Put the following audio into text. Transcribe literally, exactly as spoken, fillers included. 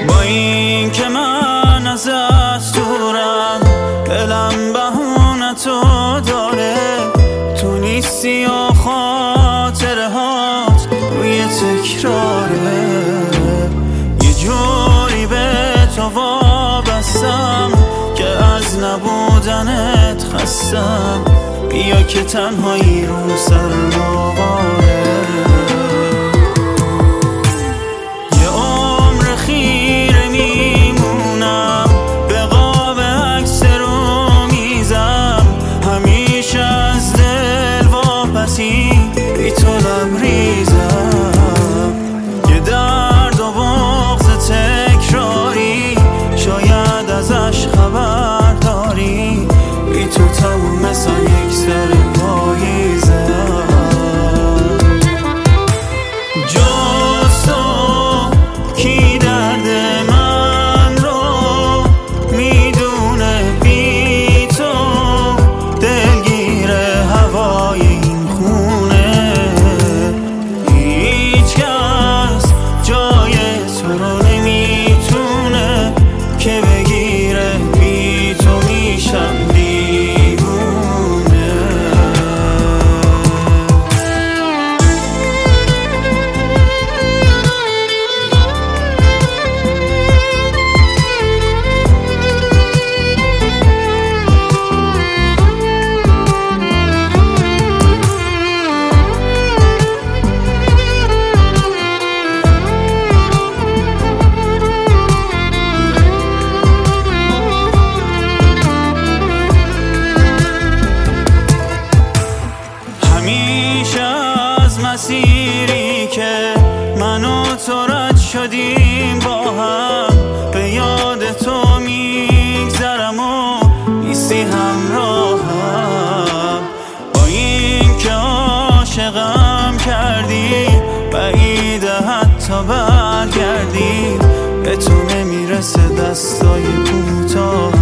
با این که من ازت دورم، دلم بهونه تو داره، تو نیستی و خاطره هات روی تکراره. یه جوری به تو وابستم که از نبودنت خستم، بیا که تنهایی رو سر مباره. یه عمر خیره میمونم به قاب عکس رو میزم، همیشه از دل واپسی بی تو لبریزم. یه درد و بغض تکراری شاید ازش خبر داری، بی تو تموم مثل یک سر پاییزم. جز تو کی درد من رو میدونه، بی تو دلگیر هوای این خونه. هیچ کس جای تو رو نمیتونه که بگیره، بی تو میشم دیوونه. همیشه از مسیری که من و تو رد شدیم با هم، به یاد تو میگذرم و نیستی همراهم. با این که عاشقم کردی، بعیده حتی برگردی، به تو نمیرسه دستای کوتاه.